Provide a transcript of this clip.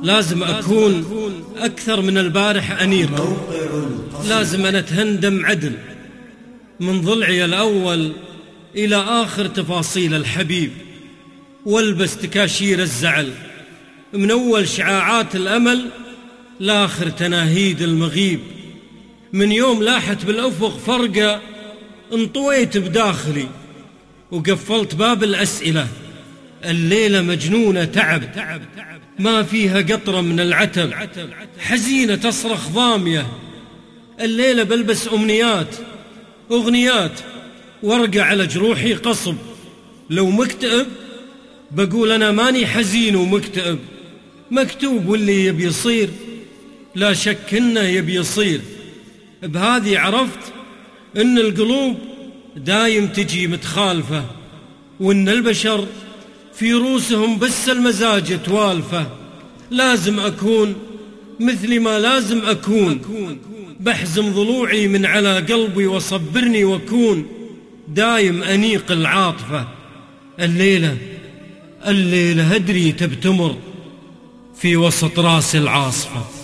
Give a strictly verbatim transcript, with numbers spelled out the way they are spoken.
لازم أكون أكثر من البارح أنير. لازم أنا أتهندم عدل من ضلعي الأول إلى آخر تفاصيل الحبيب، والبس تكاشير الزعل من أول شعاعات الأمل لآخر تناهيد المغيب. من يوم لاحت بالأفق فرقة انطويت بداخلي وقفلت باب الأسئلة. الليلة مجنونة تعب ما فيها قطرة من العتب، حزينة تصرخ ضامية. الليلة بلبس أمنيات أغنيات وارقع على جروحي قصب. لو مكتئب بقول أنا ماني حزين ومكتئب، مكتوب واللي يبي يصير لا شك إنه يبي يصير. بهذه عرفت إن القلوب دايم تجي متخالفة، وإن البشر في روسهم بس المزاج توالفة. لازم أكون مثل ما لازم أكون، بحزم ضلوعي من على قلبي وصبرني وأكون دايم أنيق العاطفة. الليلة الليلة هدري تبتمر في وسط راس العاصفة.